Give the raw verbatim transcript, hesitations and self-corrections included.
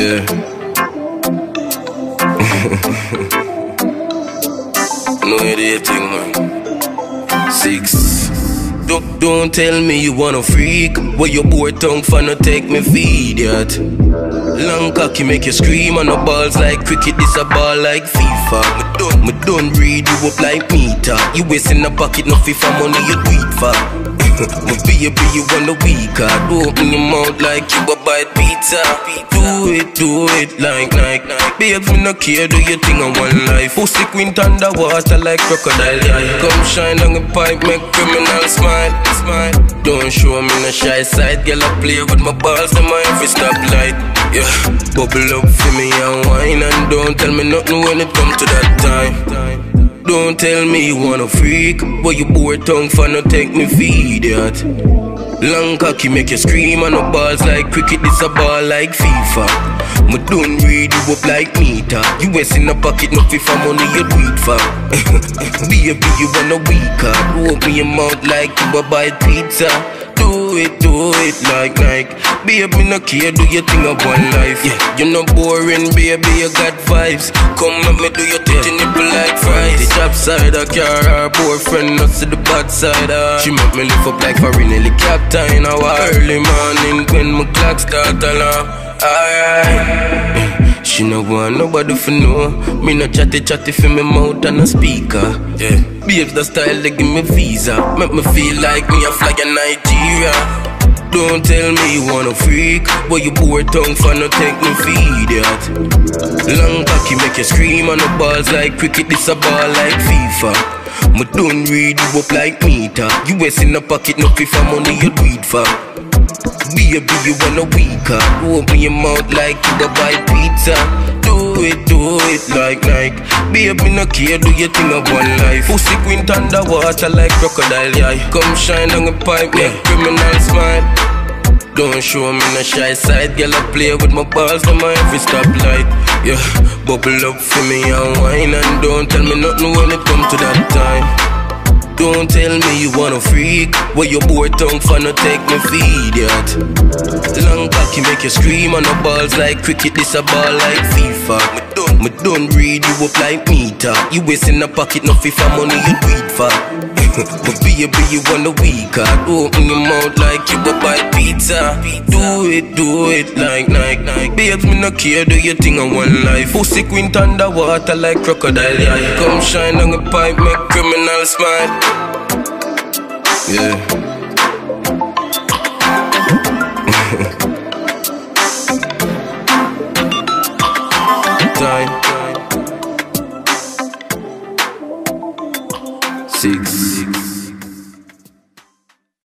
Yeah. No idea thing, man. Six. Don't, don't tell me you wanna freak. Where your boy tongue for no take me feed yet. Long cocky make you scream on the balls like cricket. This a ball like FIFA. Me done, me done read you up like meter. You waste in the pocket, no FIFA money you do it for. My baby, you want the weak card. Open your mouth like you a bite pizza. Do it, do it like, like, like. Babes, me no care, do your thing on one life. Pussy queen underwater like crocodile. Yeah. Come shine on the pipe, make criminal smile, smile. Don't show me no shy side. Girl, I play with my balls and my every stoplight. Yeah, bubble up for me and wine. And don't tell me nothing when it come to that time. Don't tell me you wanna freak, but you boy tongue for no take me feed yet. Long cocky make you scream on the balls like cricket, this a ball like FIFA. Me don't read you up like meter. You waste in the pocket, no FIFA money you do it for. Baby, you want a weak card. Open your mouth like you a bite pizza. Do it, do it like, like. Baby, no care, do your thing of one life. Yeah, you're not boring, baby, you got vibes. Come let me do your thing, yeah. Nipple like fries. The top side of car, her boyfriend, not to the bad side of. She make me lift up like foreign helicopter in a early morning when my clock start alarm. Alright. She no want nobody for know. Me no chatty chatty for me mouth and a speaker. Yeah. Babes the style they give me visa. Make me feel like me a fly in Nigeria. Don't tell me you wanna freak, but you boy tongue for no take me feed yet. Long cocky make you scream on the balls like cricket, this a ball like FIFA. Me don't read you up like meter. You waste in the pocket, no FIFA money you do it for. Baby, you want a weak card. Open your mouth like you a buy pizza. Do it, do it like, like. Baby, no care, do your thing of one life. Pussy queen underwater like crocodile, yeah. Come shine on the pipe, make yeah. Criminal smile. Don't show me no shy side. Girl, I play with my balls on my every stoplight. Yeah, bubble up for me and wine. And don't tell me nothing when it come to that time. Don't tell me you wanna freak, where your boy tongue for no take me feed yet. Long cocky make you scream on the balls like cricket, this a ball like FIFA. Me don't, me don't read you up like meter. You waste in the pocket, no FIFA money you do it for. But baby, you want a weak card. Open your mouth like you a buy pizza. Do it, do it like, like, like. Babes, me no care, do your thing on one life. Pussy queen underwater like crocodile, yeah. Come shine on the pipe, make criminal smile. Yeah. Time. Six.